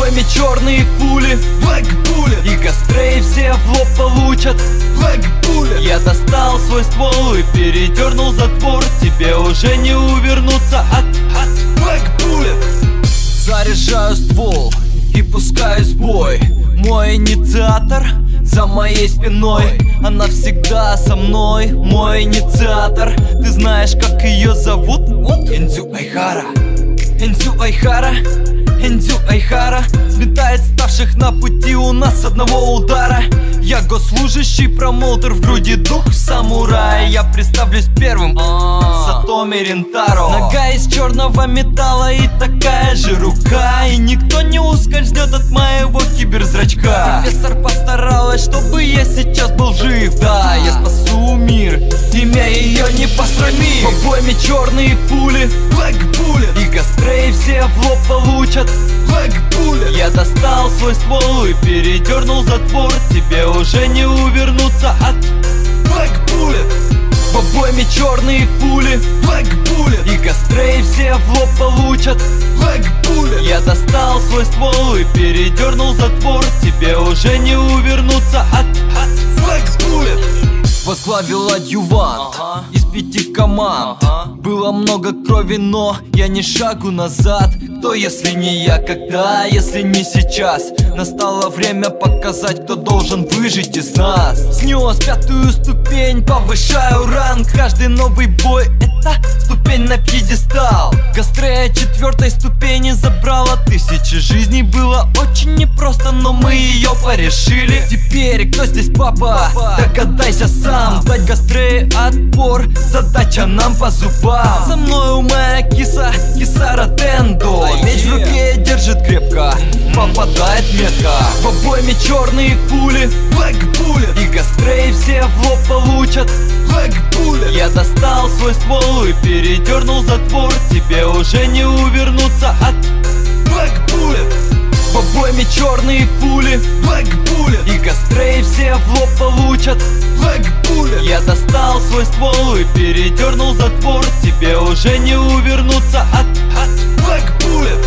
обойме черные пули, Black Bullet, и кострей все в лоб получат. Black Bullet, Я достал свой ствол и передернул затвор. Тебе уже не увернуться от Black Bullet. Заряжаю ствол и пускаюсь в бой. Мой инициатор за моей спиной. Она всегда со мной, мой инициатор. Ты знаешь, как ее зовут? Эндзю Айхара. Эндзю Айхара, Эндзю Айхара сметает ставших на пути у нас с одного удара. Я госслужащий, промоутер, в груди дух самурая. Я представлюсь первым, Сатоми Ринтаро. Нога из черного металла и такая же рука, и никто не ускользнет от моего киберзрачка. Профессор постаралась, чтобы я сейчас был жив. Да, я спасу мир, имя ее не посрами. В обойме черные пули, Black Bullet, и кострей все в лоб получат. Black Bullet, Я достал свой ствол и передернул затвор. Тебе уже не увернуться от Black Bullet, в обойме черные пули, Black Bullet, и кострей все в лоб получат. Black Bullet, Я достал свой ствол и передернул затвор. Тебе уже не увернуться от Black Bullet. Возглавил адъювант из 5 команд. Было много крови, но я ни шагу назад. Кто, если не я, когда, если не сейчас? Настало время показать, кто должен выжить из нас. Снес 5-ю ступень, повышаю ранг. Каждый новый бой — это ступень на пьедестал. Гастрея 4-й ступени забрала 1000 жизней. Было очень непросто, но мы ее порешили. Теперь кто здесь папа? Догадайся сам. Дать Гастрее отпор, задача нам по зубам. За мною моя киса, Кисара Тендо. Меч в руке держит крепко, попадает метко. В обойме черные пули, Black Bullet, и Гастрей все в лоб получат. Black Bullet, Я достал свой ствол и передернул затвор. Тебе уже не увернуться от Black Bullet, в обойме черные пули, Black Bullet, и Гастрей все в лоб получат. Black Bullet, Я достал свой ствол и передернул затвор. Тебе уже не увернуться от Black Bullet.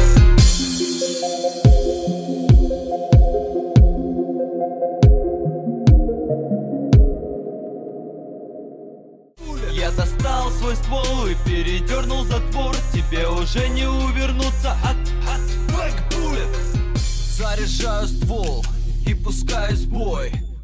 Я достал свой ствол и передернул затвор. Тебе уже не увернуться от Black Bullet. Заряжаю ствол и пускаюсь в бой.